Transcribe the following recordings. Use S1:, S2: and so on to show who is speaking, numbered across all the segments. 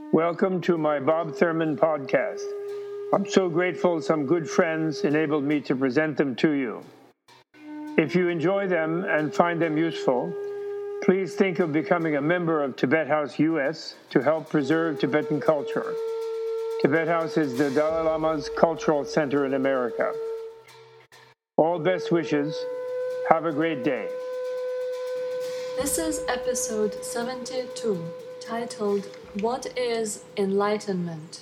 S1: Welcome to my Bob Thurman podcast. I'm so grateful some good friends enabled me to present them to you. If you enjoy them and find them useful, please think of becoming a member of Tibet House US to help preserve Tibetan culture. Tibet House is the Dalai Lama's cultural center in America. All best wishes. Have a great day.
S2: This is episode 72, titled, What is Enlightenment?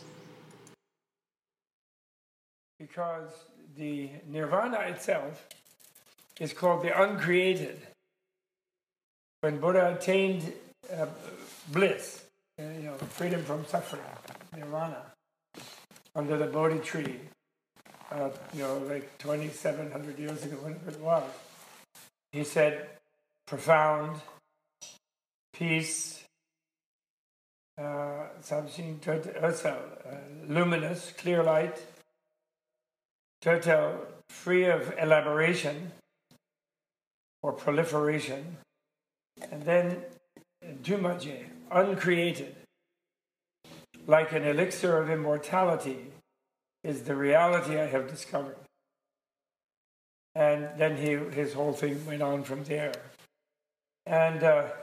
S1: Because the nirvana itself is called the uncreated. When Buddha attained bliss, freedom from suffering, nirvana, under the Bodhi tree, like 2,700 years ago, whatever it was, he said, profound peace, luminous, clear light, total, free of elaboration or proliferation, and then Dumaje, uncreated, like an elixir of immortality, is the reality I have discovered. And then his whole thing went on from there. And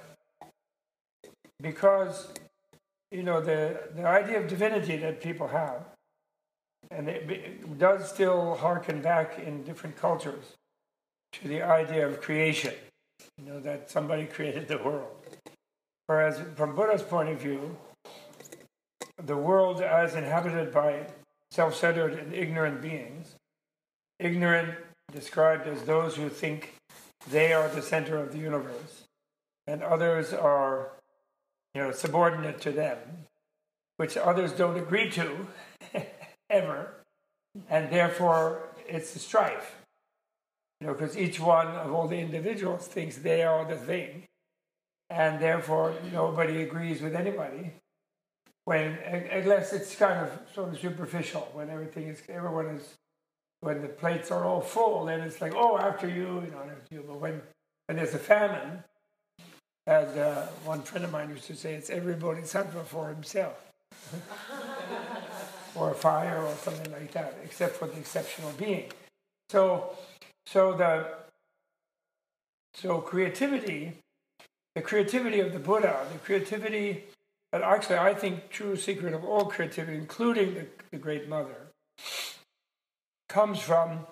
S1: because, the idea of divinity that people have, and it does still harken back in different cultures to the idea of creation, that somebody created the world. Whereas from Buddha's point of view, the world as inhabited by self-centered and ignorant beings, ignorant described as those who think they are the center of the universe, and others are, subordinate to them, which others don't agree to, ever, and therefore it's a strife. Because each one of all the individuals thinks they are the thing, and therefore nobody agrees with anybody. Unless it's kind of sort of superficial, when when the plates are all full, then it's like, oh, after you, after you. But when there's a famine, as one friend of mine used to say, it's every bodhisattva for himself. Or a fire or something like that, except for the exceptional being. So creativity, the creativity of the Buddha, the creativity, and actually I think true secret of all creativity, including the Great Mother, comes from,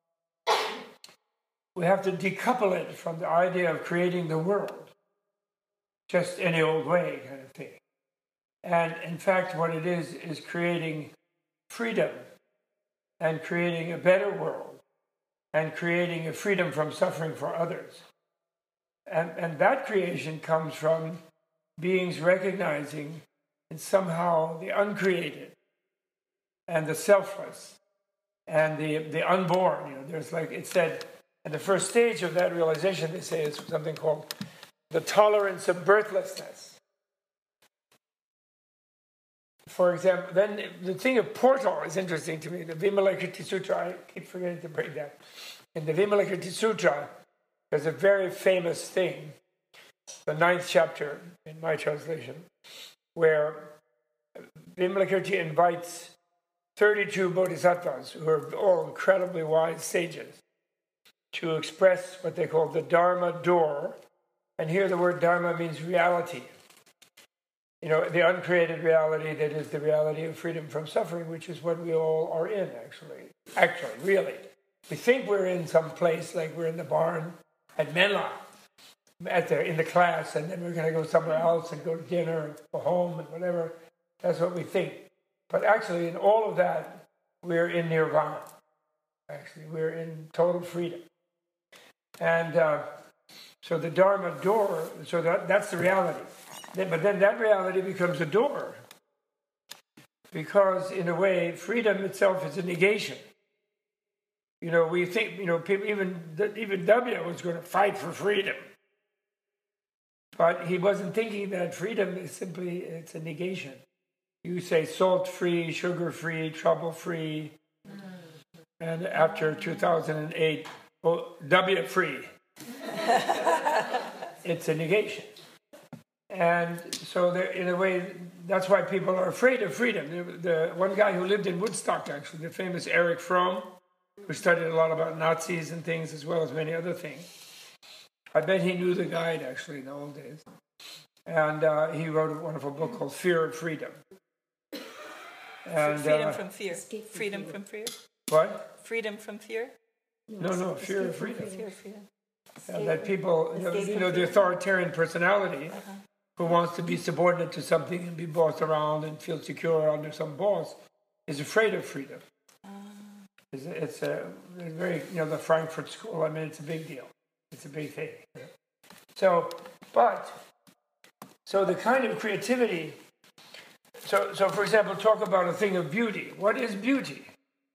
S1: we have to decouple it from the idea of creating the world, just any old way kind of thing. And in fact, what it is creating freedom and creating a better world and creating a freedom from suffering for others. And that creation comes from beings recognizing in somehow the uncreated and the selfless and the unborn. There's it said, and the first stage of that realization, they say, is something called the tolerance of birthlessness. For example, then the thing of portal is interesting to me. The Vimalakirti Sutra, I keep forgetting to bring that. In the Vimalakirti Sutra, there's a very famous thing, the 9th chapter in my translation, where Vimalakirti invites 32 bodhisattvas, who are all incredibly wise sages, to express what they call the Dharma door. And here the word Dharma means reality. The uncreated reality that is the reality of freedom from suffering, which is what we all are in, actually. Actually, really. We think we're in some place, like we're in the barn at Menla, in the class, and then we're going to go somewhere else and go to dinner and go home and whatever. That's what we think. But actually, in all of that, we're in nirvana. Actually, we're in total freedom. And so the Dharma door, so that's the reality. But then that reality becomes a door. Because, in a way, freedom itself is a negation. We think, people, even W was going to fight for freedom. But he wasn't thinking that freedom is simply, it's a negation. You say salt-free, sugar-free, trouble-free, and after 2008, W-free. It's a negation. And so in a way, that's why people are afraid of freedom. The one guy who lived in Woodstock, actually, the famous Erich Fromm, who studied a lot about Nazis and things as well as many other things. I bet he knew the guide, actually, in the old days. And he wrote a wonderful book called Fear of Freedom. And,
S3: freedom from fear. Freedom from fear.
S1: What?
S3: Freedom from fear?
S1: No, fear of freedom.
S3: Fear of freedom.
S1: That people, the authoritarian personality who wants to be subordinate to something and be bossed around and feel secure under some boss is afraid of freedom. It's a very, the Frankfurt School, I mean, it's a big deal. It's a big thing. So the kind of creativity, so for example, talk about a thing of beauty. What is beauty?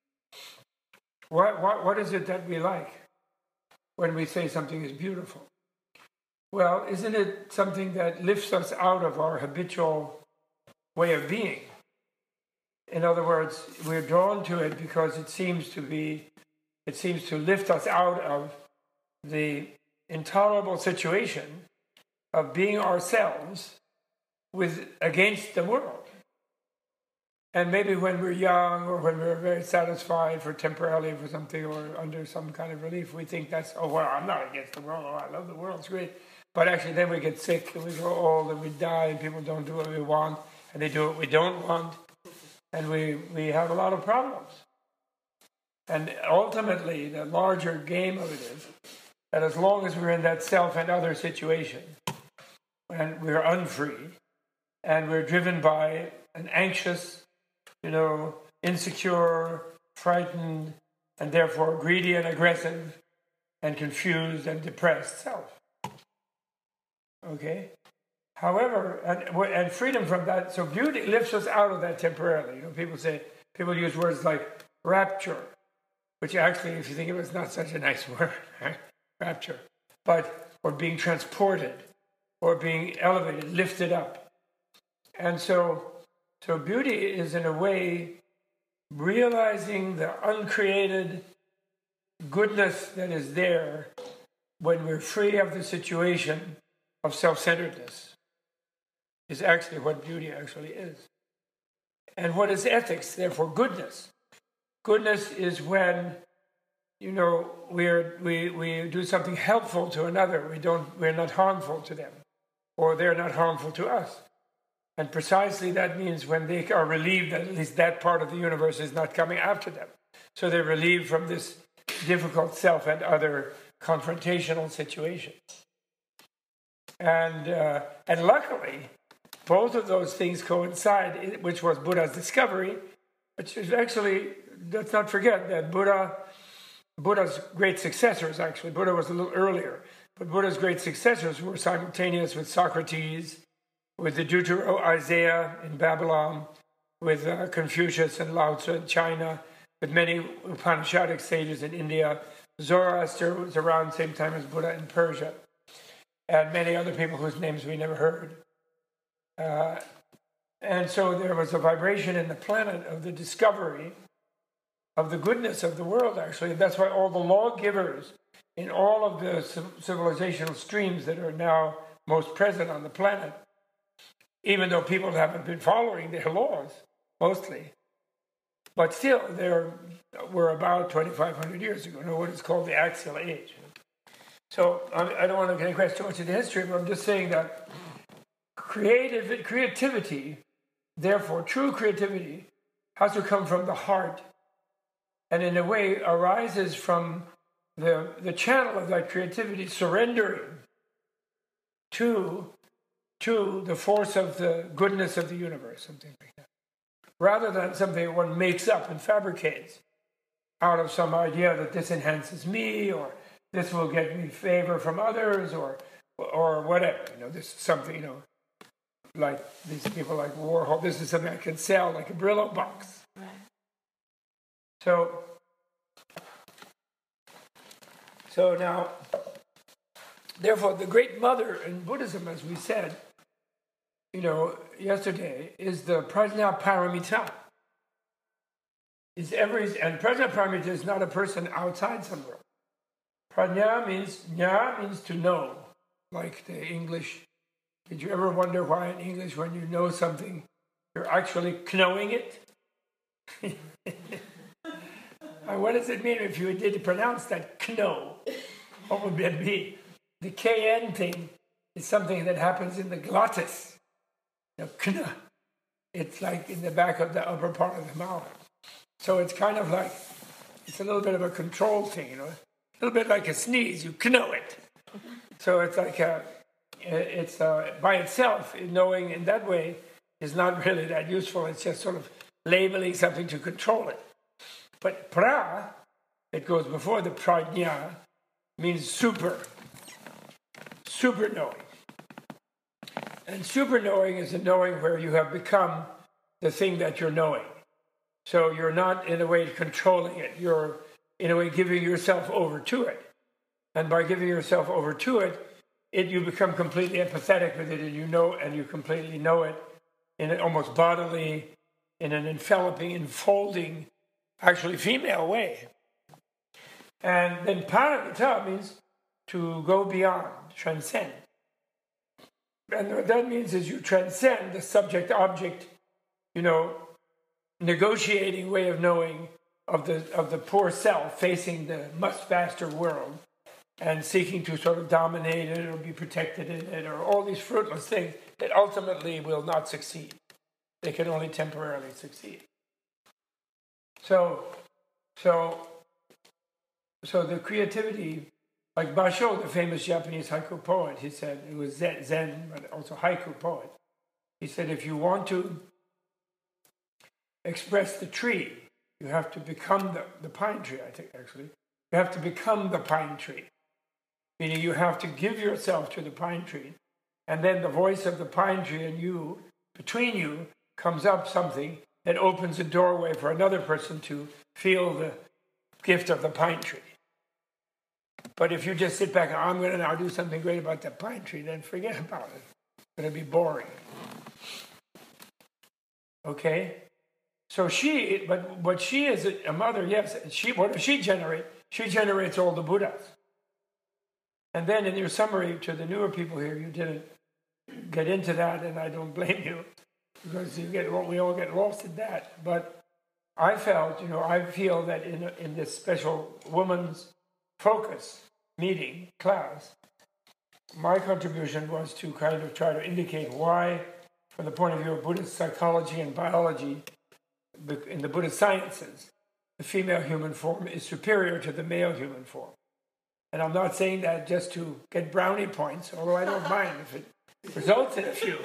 S1: What is it that we like when we say something is beautiful? Well, isn't it something that lifts us out of our habitual way of being? In other words, we're drawn to it because it seems to lift us out of the intolerable situation of being ourselves against the world. And maybe when we're young or when we're very satisfied temporarily for something or under some kind of relief, we think I'm not against the world, I love the world, it's great. But actually then we get sick and we grow old and we die and people don't do what we want and they do what we don't want. And we have a lot of problems. And ultimately, the larger game of it is that as long as we're in that self and other situation, and we're unfree, and we're driven by an anxious, insecure, frightened, and therefore greedy and aggressive, and confused and depressed self. Okay? However, and freedom from that, so beauty lifts us out of that temporarily. People use words like rapture, which actually, if you think of it, is not such a nice word, right? Rapture. Or being transported, or being elevated, lifted up. And so beauty is in a way realizing the uncreated goodness that is there when we're free of the situation of self-centeredness. Is actually what beauty actually is. And what is ethics? Therefore, goodness. Goodness is when, we do something helpful to another. We're not harmful to them, or they're not harmful to us. And precisely that means when they are relieved that at least that part of the universe is not coming after them. So they're relieved from this difficult self and other confrontational situations. And luckily, both of those things coincide, which was Buddha's discovery, which is actually, let's not forget that Buddha's great successors, actually, Buddha was a little earlier, but Buddha's great successors were simultaneous with Socrates, with the Deutero-Isaiah in Babylon, with Confucius and Lao Tzu in China, with many Upanishadic sages in India. Zoroaster was around the same time as Buddha in Persia, and many other people whose names we never heard. And so there was a vibration in the planet of the discovery of the goodness of the world, actually. And that's why all the lawgivers in all of the civilizational streams that are now most present on the planet, even though people haven't been following their laws, mostly, but still, we're about 2,500 years ago, what is called the Axial Age. So I don't want to get across too much of the history, but I'm just saying that creativity, therefore, true creativity, has to come from the heart, and in a way arises from the channel of that creativity surrendering to the force of the goodness of the universe, something like that, rather than something one makes up and fabricates out of some idea that this enhances me, or this will get me favor from others, or whatever. This is something, like these people like Warhol, this is something I can sell, like a Brillo box. Right. So now, therefore, the great mother in Buddhism, as we said, yesterday, is the Prajna Paramita. And Prajna Paramita is not a person outside somewhere. Prajna means to know, like the English Did you ever wonder why in English, when you know something, you're actually knowing it? What does it mean if you did pronounce that kno? What would that be? The KN thing is something that happens in the glottis. Kn. It's like in the back of the upper part of the mouth. So it's kind of like, it's a little bit of a control thing, a little bit like a sneeze, you know it. So it's like, by itself, knowing in that way is not really that useful. It's just sort of labeling something to control it. But pra, it goes before the prajna, means super knowing. And super knowing is a knowing where you have become the thing that you're knowing. So you're not in a way controlling it. You're in a way giving yourself over to it. And by giving yourself over to it, you become completely empathetic with it, and you completely know it in an almost bodily, in an enveloping, enfolding, actually female way. And then paragata means to go beyond, transcend. And what that means is you transcend the subject-object, negotiating way of knowing of the poor self facing the much vaster world and seeking to sort of dominate it or be protected in it, or all these fruitless things that ultimately will not succeed. They can only temporarily succeed. So the creativity, like Basho, the famous Japanese haiku poet, he said, it was Zen, but also haiku poet. He said, if you want to express the tree, you have to become the pine tree, I think, actually. You have to become the pine tree. Meaning you have to give yourself to the pine tree, and then the voice of the pine tree and you, between you, comes up something that opens a doorway for another person to feel the gift of the pine tree. But if you just sit back and I'm going to now do something great about that pine tree, then forget about it. It's going to be boring. Okay? So but she is a mother, yes. What does she generate? She generates all the Buddhas. And then in your summary to the newer people here, you didn't get into that, and I don't blame you, because we all get lost in that. But I feel that in this special woman's focus meeting class, my contribution was to kind of try to indicate why, from the point of view of Buddhist psychology and biology, in the Buddhist sciences, the female human form is superior to the male human form. And I'm not saying that just to get brownie points, although I don't mind if it results in a few.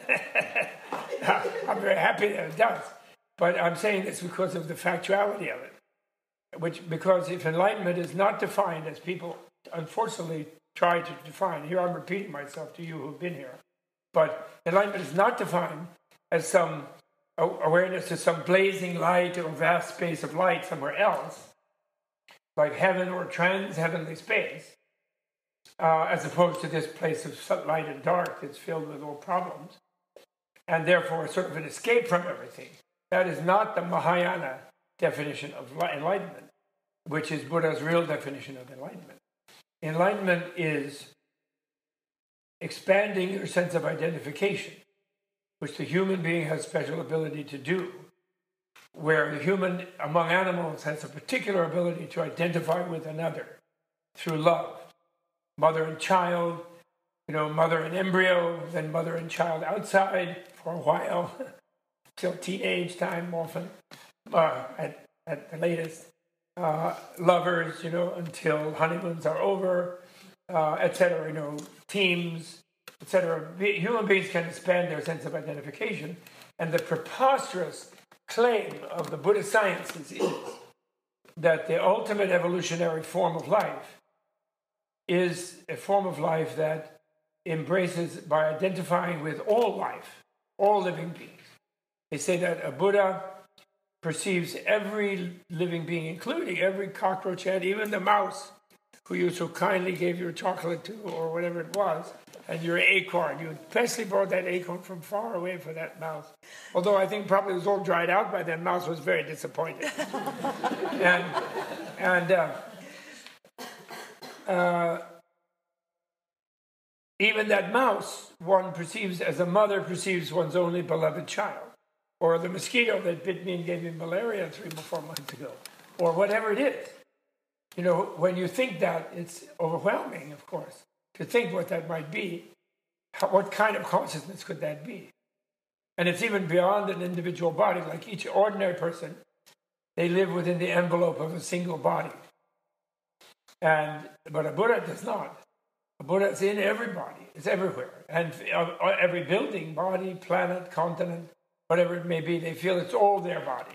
S1: I'm very happy that it does. But I'm saying this because of the factuality of it. Because if enlightenment is not defined as people unfortunately try to define, here I'm repeating myself to you who've been here, but enlightenment is not defined as some awareness of some blazing light or vast space of light somewhere else, like heaven or trans-heavenly space, as opposed to this place of light and dark that's filled with all problems, and therefore sort of an escape from everything. That is not the Mahayana definition of enlightenment, which is Buddha's real definition of enlightenment. Enlightenment is expanding your sense of identification, which the human being has special ability to do, where the human among animals has a particular ability to identify with another through love. Mother and child, mother and embryo, then mother and child outside for a while, till teenage time often, at the latest. Lovers, until honeymoons are over, etc., teams, etc. Human beings can expand their sense of identification, and the preposterous claim of the Buddhist sciences is that the ultimate evolutionary form of life is a form of life that embraces by identifying with all life, all living beings. They say that a Buddha perceives every living being, including every cockroach and even the mouse who you so kindly gave your chocolate to, or whatever it was, and your acorn. You especially brought that acorn from far away for that mouse. Although I think probably it was all dried out by then, mouse was very disappointed. even that mouse one perceives as a mother perceives one's only beloved child, or the mosquito that bit me and gave me malaria 3 or 4 months ago, or whatever it is. You know, when you think that, it's overwhelming, of course, to think what that might be. What kind of consciousness could that be? And it's even beyond an individual body. Like each ordinary person, they live within the envelope of a single body. But a Buddha does not. A Buddha is in every body. It's everywhere. And every building, body, planet, continent, whatever it may be, they feel it's all their body.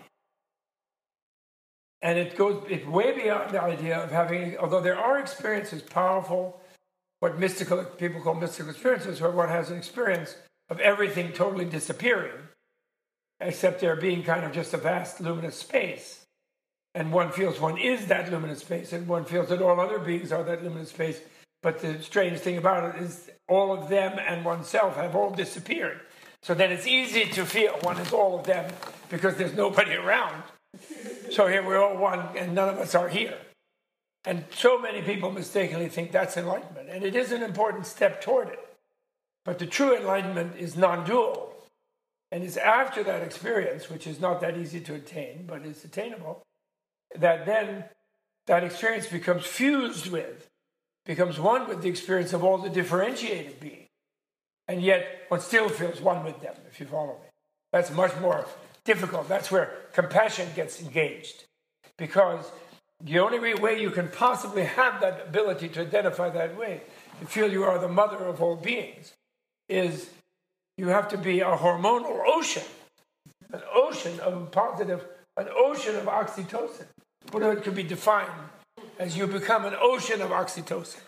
S1: And it's way beyond the idea of having, although there are experiences, powerful, what people call mystical experiences, where one has an experience of everything totally disappearing, except there being kind of just a vast luminous space. And one feels one is that luminous space, and one feels that all other beings are that luminous space. But the strange thing about it is all of them and oneself have all disappeared. So then it's easy to feel one is all of them because there's nobody around. So here we're all one and none of us are here. And so many people mistakenly think that's enlightenment. And it is an important step toward it. But the true enlightenment is non-dual. And it's after that experience, which is not that easy to attain, but is attainable, that then that experience becomes fused with, becomes one with the experience of all the differentiated beings. And yet one still feels one with them, if you follow me. That's much more difficult. That's where compassion gets engaged. Because the only way you can possibly have that ability to identify that way, to feel you are the mother of all beings, is you have to be a hormonal ocean, an ocean of positive, an ocean of oxytocin. Buddha could be defined as you become an ocean of oxytocin.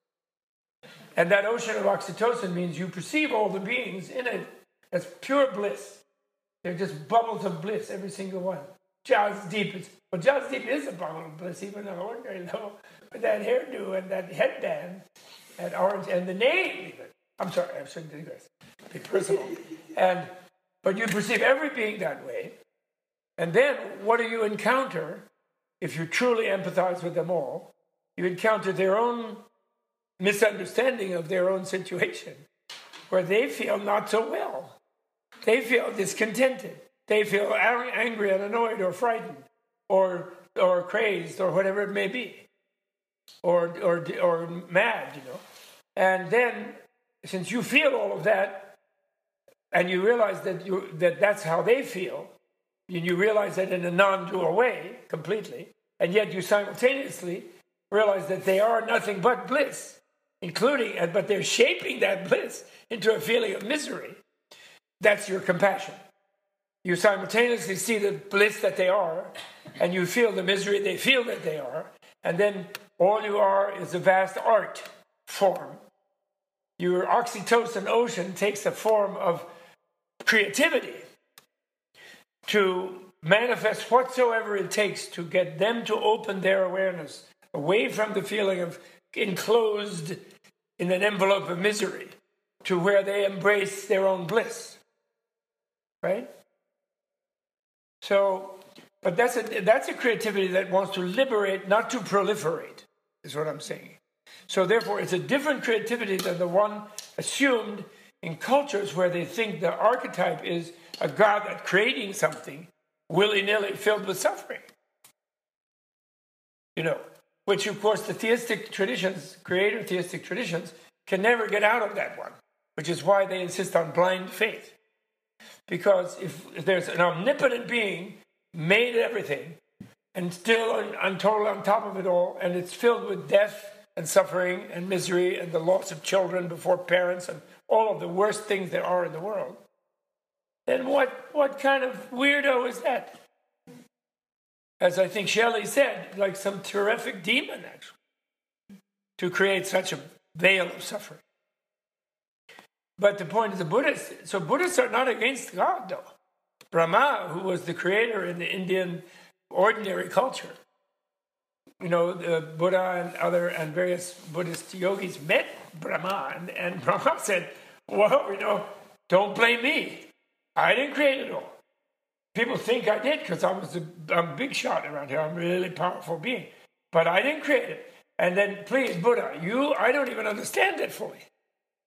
S1: And that ocean of oxytocin means you perceive all the beings in it as pure bliss. They're just bubbles of bliss, every single one. Jasdeep is a bubble of bliss, even on ordinary level. But that hairdo and that headband, that orange, and the name even. I'm sorry, I shouldn't digress. Be personal. But you perceive every being that way. And then what do you encounter if you truly empathize with them all? You encounter their own misunderstanding of their own situation, where they feel not so well. They feel discontented. They feel angry and annoyed or frightened or crazed or whatever it may be, or mad, you know. And then, since you feel all of that, and you realize that that's how they feel, and you realize that in a non-dual way completely, and yet you simultaneously realize that they are nothing but bliss, but they're shaping that bliss into a feeling of misery. That's your compassion. You simultaneously see the bliss that they are, and you feel the misery they feel that they are, and then all you are is a vast art form. Your oxytocin ocean takes the form of creativity to manifest whatsoever it takes to get them to open their awareness away from the feeling of enclosed in an envelope of misery to where they embrace their own bliss. Right? So, but that's a creativity that wants to liberate, not to proliferate, is what I'm saying. So therefore, it's a different creativity than the one assumed in cultures where they think the archetype is a God that's creating something willy-nilly filled with suffering. You know, which of course the theistic traditions, creator theistic traditions, can never get out of that one, which is why they insist on blind faith. Because if there's an omnipotent being, made everything, and still totally on top of it all, and it's filled with death and suffering and misery and the loss of children before parents and all of the worst things there are in the world, then what kind of weirdo is that? As I think Shelley said, like some terrific demon, actually, to create such a veil of suffering. But the point is, Buddhists are not against God, though. Brahma, who was the creator in the Indian ordinary culture, you know, the Buddha and various Buddhist yogis met Brahma, and Brahma said, well, you know, don't blame me. I didn't create it all. People think I did because I'm a big shot around here. I'm a really powerful being. But I didn't create it. And then, please, Buddha, I don't even understand it fully.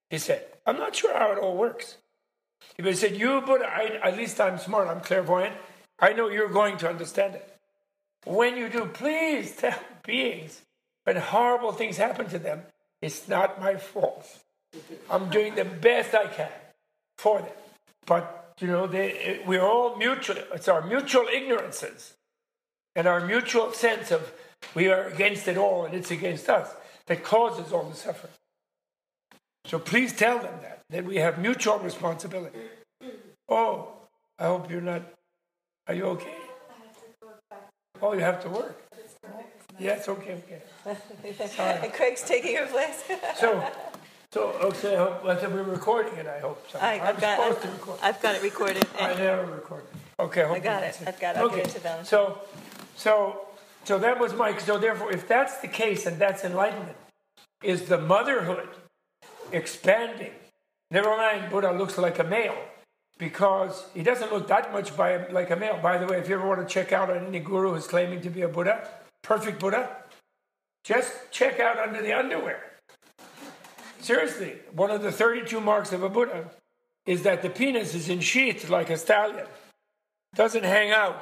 S1: he said. I'm not sure how it all works. He said, you, Buddha, at least I'm smart, I'm clairvoyant. I know you're going to understand it. When you do, please tell beings when horrible things happen to them, it's not my fault. I'm doing the best I can for them. But, we're all mutual. It's our mutual ignorances and our mutual sense of we are against it all and it's against us that causes all the suffering. So please tell them that we have mutual responsibility. Oh, I hope you're not. Are you okay? Oh, you have to work. Yeah, it's okay. Sorry.
S3: And Craig's taking her place.
S1: So okay, I thought we were recording it, I hope.
S3: I've got it recorded.
S1: I never recorded. Okay,
S3: I got it. I'll give it to them.
S1: So that was Mike. So therefore, if that's the case, and that's enlightenment, is the motherhood expanding? Never mind, Buddha looks like a male, because he doesn't look that much like a male. By the way, if you ever want to check out on any guru who's claiming to be a Buddha, perfect Buddha, just check out under the underwear. Seriously, one of the 32 marks of a Buddha is that the penis is ensheathed like a stallion. Doesn't hang out.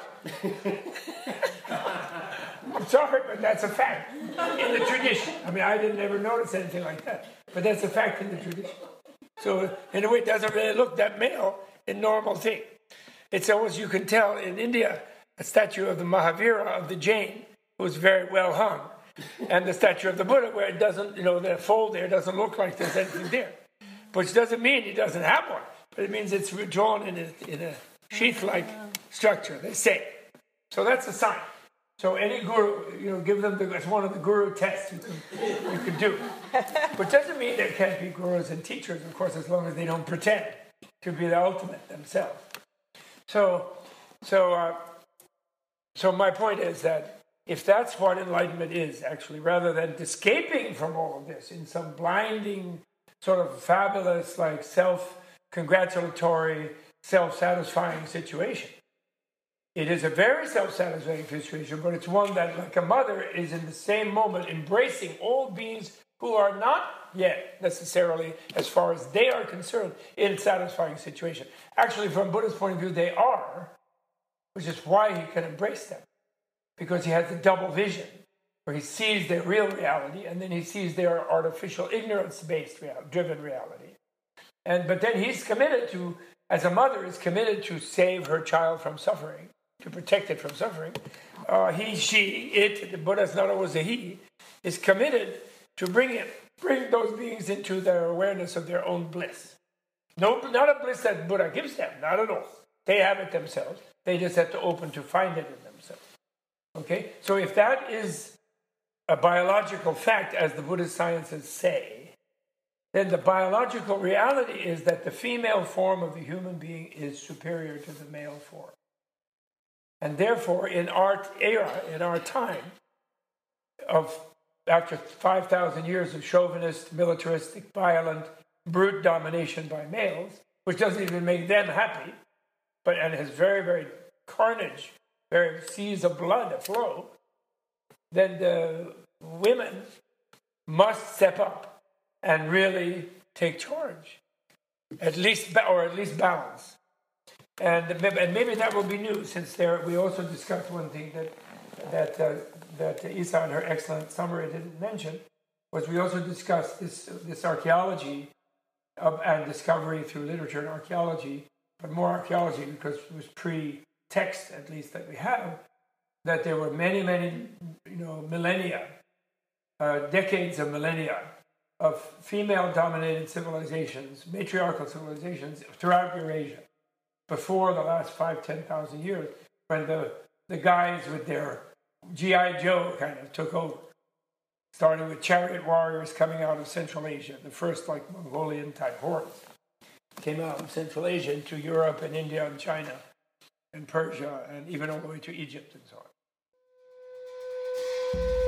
S1: I'm sorry, but that's a fact in the tradition. I mean, I didn't ever notice anything like that, but that's a fact in the tradition. So in a way, it doesn't really look that male in normal thing. It's almost, you can tell in India, a statue of the Mahavira of the Jain was very well hung. And the statue of the Buddha, where it doesn't, the fold there doesn't look like there's anything there. Which doesn't mean he doesn't have one, but it means it's drawn in a sheath-like structure, they say. So that's a sign. So any guru, give them it's one of the guru tests you can do. But doesn't mean there can't be gurus and teachers, of course, as long as they don't pretend to be the ultimate themselves. So my point is that if that's what enlightenment is, actually, rather than escaping from all of this in some blinding, sort of fabulous, like self-congratulatory, self-satisfying situation, it is a very self-satisfying situation, but it's one that, like a mother, is in the same moment embracing all beings who are not yet necessarily, as far as they are concerned, in a satisfying situation. Actually, from Buddha's point of view, they are, which is why he can embrace them. Because he has the double vision, where he sees their real reality, and then he sees their artificial, ignorance-based, driven reality. But then he's committed to, as a mother, is committed to save her child from suffering, to protect it from suffering. The Buddha's not always a he, is committed to bring those beings into their awareness of their own bliss. No, not a bliss that Buddha gives them, not at all. They have it themselves. They just have to open to find it in themselves. Okay, so if that is a biological fact, as the Buddhist sciences say, then the biological reality is that the female form of the human being is superior to the male form. And therefore, in our era, in our time, after 5,000 years of chauvinist, militaristic, violent, brute domination by males, which doesn't even make them happy, and has very, very carnage, very seas of blood aflow, then the women must step up and really take charge, at least balance. And maybe that will be new, since we also discussed one thing that Isa in her excellent summary didn't mention, was we also discussed this archaeology and discovery through literature and archaeology, but more archaeology because it was pre-text, at least, that we have, that there were many, many, millennia, decades of millennia of female-dominated civilizations, matriarchal civilizations throughout Eurasia, before the last 5,000-10,000 years, when the guys with their G.I. Joe kind of took over, starting with chariot warriors coming out of Central Asia, the first Mongolian-type hordes came out of Central Asia into Europe and India and China and Persia and even all the way to Egypt and so on.